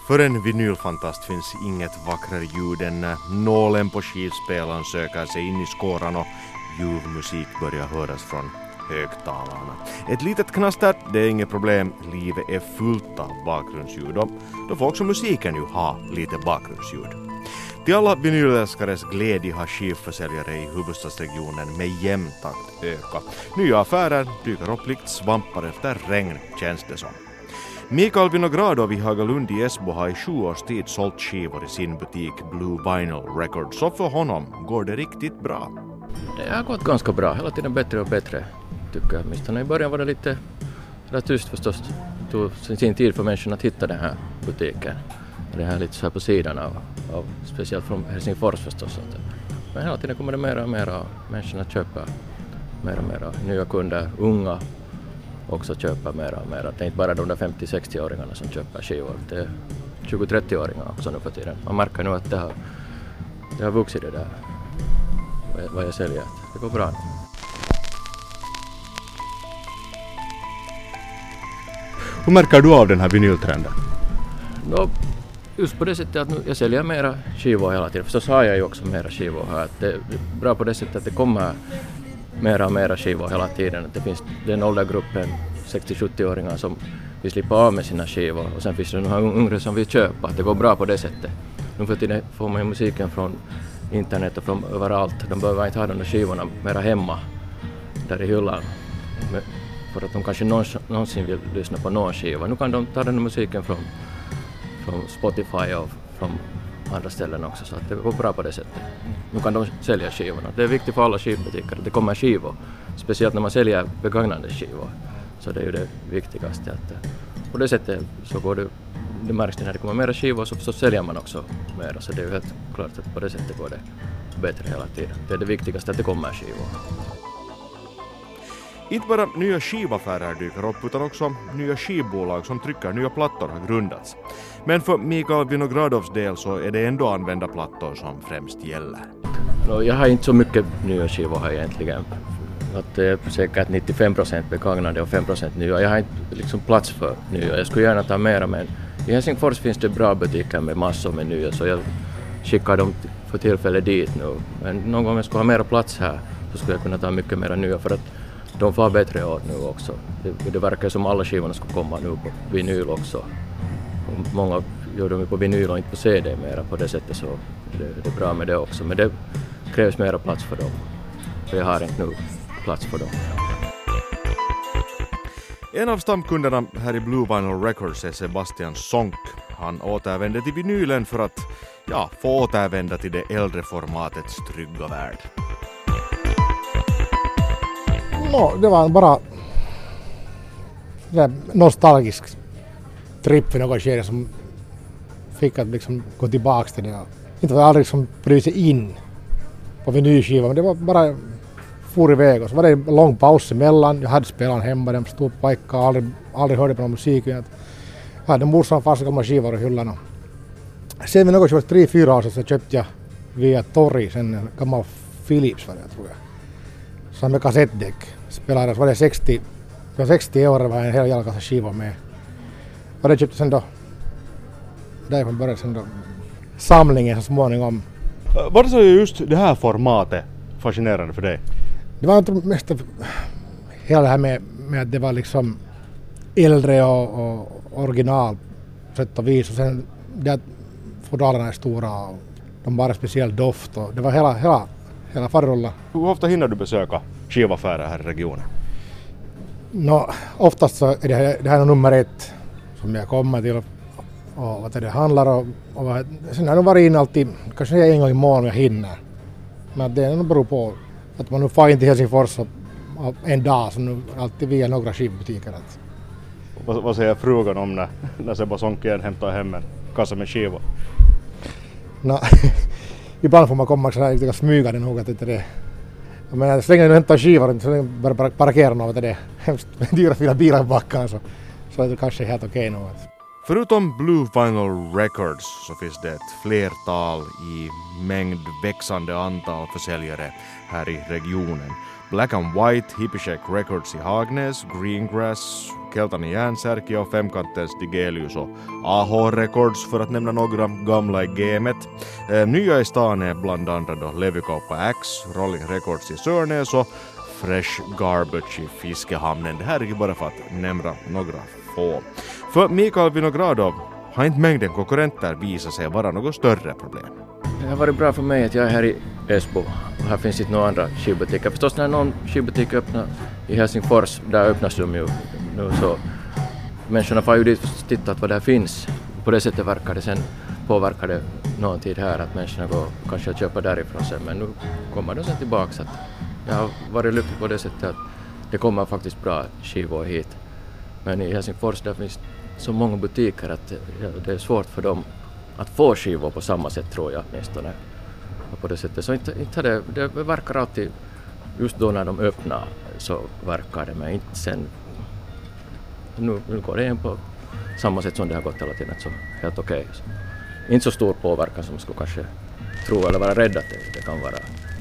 För en vinylfantast finns inget vackrare ljud än när nålen på skivspelaren söker sig in i skåran och ljuv musik börjar höras från högtalarna. Ett litet knaster, det är inget problem. Livet är fullt av bakgrundsljud och då får också musiken ju ha lite bakgrundsljud. Till alla vinylälskares glädje har skivförsäljare i huvudstadsregionen med jämn takt ökat. Nya affärer dyker upp likt svampar efter regn, känns det som. Mikael Vinogradov i Hagalund i Esbo har i 7 års tid sålt skivor i sin butik Blue Vinyl Records, så för honom går det riktigt bra. Det har gått ganska bra, hela tiden bättre och bättre tycker jag. Åtminstone i början var det lite tyst förstås. Det tog sin tid för människorna att hitta den här butiken. Det här lite så här på sidan av speciellt från Helsingfors förstås. Men hela tiden kommer det mer och mer och människorna köper mer och mer. Nya kunder, unga också köper mer och mer. Det är inte bara de där 50-60-åringarna som köper skivor. Det är 20-30-åringar också nu för tiden. Man märker nu att det har vuxit det där. Vad jag säljer. Det går bra. Hur märker du av den här vinyltrenden? Just på det sättet att nu jag säljer mera skivor hela tiden. Förstås har jag ju också mera skivor här. Det är bra på det sättet att det kommer mera och mera skivor hela tiden. Det finns den åldergruppen 60-70-åringar som vill slippa av med sina skivor. Och sen finns det några yngre som vill köpa. Det går bra på det sättet. Nu för tiden får man ju musiken från internet och från överallt. De behöver inte ha de där skivorna mera hemma där i hyllan. För att de kanske någonsin vill lyssna på någon skiva. Nu kan de ta den musiken från Spotify och från andra ställen också. Så att det går bra på det sättet. Nu kan de sälja skivorna. Det är viktigt för alla skivbutiker att det kommer skivor. Speciellt när man säljer begagnade skivor. Så det är ju det viktigaste. Att på det sättet så går det märks när det kommer mera skivor så säljer man också mera. Så det är ju helt klart att på det sättet går det bättre hela tiden. Det är det viktigaste att det kommer skivor. Inte bara nya skivaffärer dyker upp utan också nya skivbolag som trycker nya plattor har grundats. Men för Mikael Vinogradovs del så är det ändå använda plattor som främst gäller. Jag har inte så mycket nya skivor här egentligen. Att det är säkert 95% begagnade och 5% nya. Jag har inte liksom plats för nya. Jag skulle gärna ta mera, men i Helsingfors finns det bra butiker med massor med nya så jag skickar dem för tillfället dit nu. Men någon gång jag skulle ha mera plats här så skulle jag kunna ta mycket mera nya för att de får bättre år nu också. Det verkar som alla skivorna ska komma nu på vinyl också. Och många gör de på vinyl och inte på CD mera på det sättet så det är bra med det också. Men det krävs mera plats för dem. För jag har inte nu plats för dem. En av stamkunderna här i Blue Vinyl Records är Sebastian Sonck. Han återvänder till vinylen för att få återvända till det äldre formatets trygga värld. Det var bara en nostalgisk tripp för något skede som fick att liksom gå tillbaka till det. Inte var jag aldrig liksom bryr sig in på vinylskivan, men det var bara for iväg och så var det en lång paus emellan. Jag hade spelaren hemma, de stod på pajka och aldrig hörde på någon musik. Jag hade morsan fast gamla skivor i hyllan. Sen vid något 3-4 år så köpte jag via Torri en gammal Philips var det tror jag. Så med kassettdäck. Spelade, så var det 60 år var en hel jalkassa skivor med. Och det köpte sen då, därifrån började sen då samlingen så småningom. Var det så just det här formatet fascinerande för dig? Det var inte mest hela det här med att det var liksom äldre och original sätt och vis. Och sen det att fodralerna är stora och de bara speciell doft och det var hela farrulla. Hur ofta hinner du besöka skivaffärer här i regionen? Oftast så är det här nummer 1 som jag kommer till och vad det handlar om. Sen har jag varit in alltid, kanske en gång i månaden jag hinner. Men det beror på att man nu får in till Helsingfors en dag så nu alltid via några skivbutiker. Vad säger frugan om när Sebba Sonck igen hämtar hem en kassa med skivor? Ibland får man komma så här lite smygande nog att det. Jag menar, så länge du hämtar skivor så länge du bara parkerar något det är hemskt dyra fina bilar i backen så är det kanske helt okej nog. Förutom Blue Vinyl Records så finns det ett flertal i mängd växande antal försäljare här i regionen. Black and White, Hippie Records i Hagnäs, Greengrass, Keltan i Järnsärki och Femkantens Digelius och AH Records för att nämna några gamla i gamet. Nya i stan är bland andra då Levykauppa X, Rolling Records i Sörnäs och Fresh Garbage i Fiskehamnen. Det här är ju bara för att nämna några få. För Mikael Vinogradov har inte mängden konkurrenter visat sig vara något större problem. Det har varit bra för mig att jag är här i Esbo och här finns inte några andra skivbutiker. Förstås när någon skivbutik öppnar i Helsingfors, där öppnas de ju nu, så människorna får ju dit och tittat vad där finns. På det sättet verkar det, sen påverkar det någon tid här att människorna går kanske att köpa därifrån sen, men nu kommer de sen tillbaka. Så att jag har varit lycklig på det sättet att det kommer faktiskt bra skivor hit. Men i Helsingfors där finns så många butiker att det är svårt för dem att få skivor på samma sätt, tror jag åtminstone. På det sättet. Så inte det verkar alltid, just då när de öppnar så verkar det, men inte sen. Nu går det igen på samma sätt som det har gått hela tiden, så helt okej. Inte så stor påverkan som man skulle kanske tro eller vara rädd att det kan vara.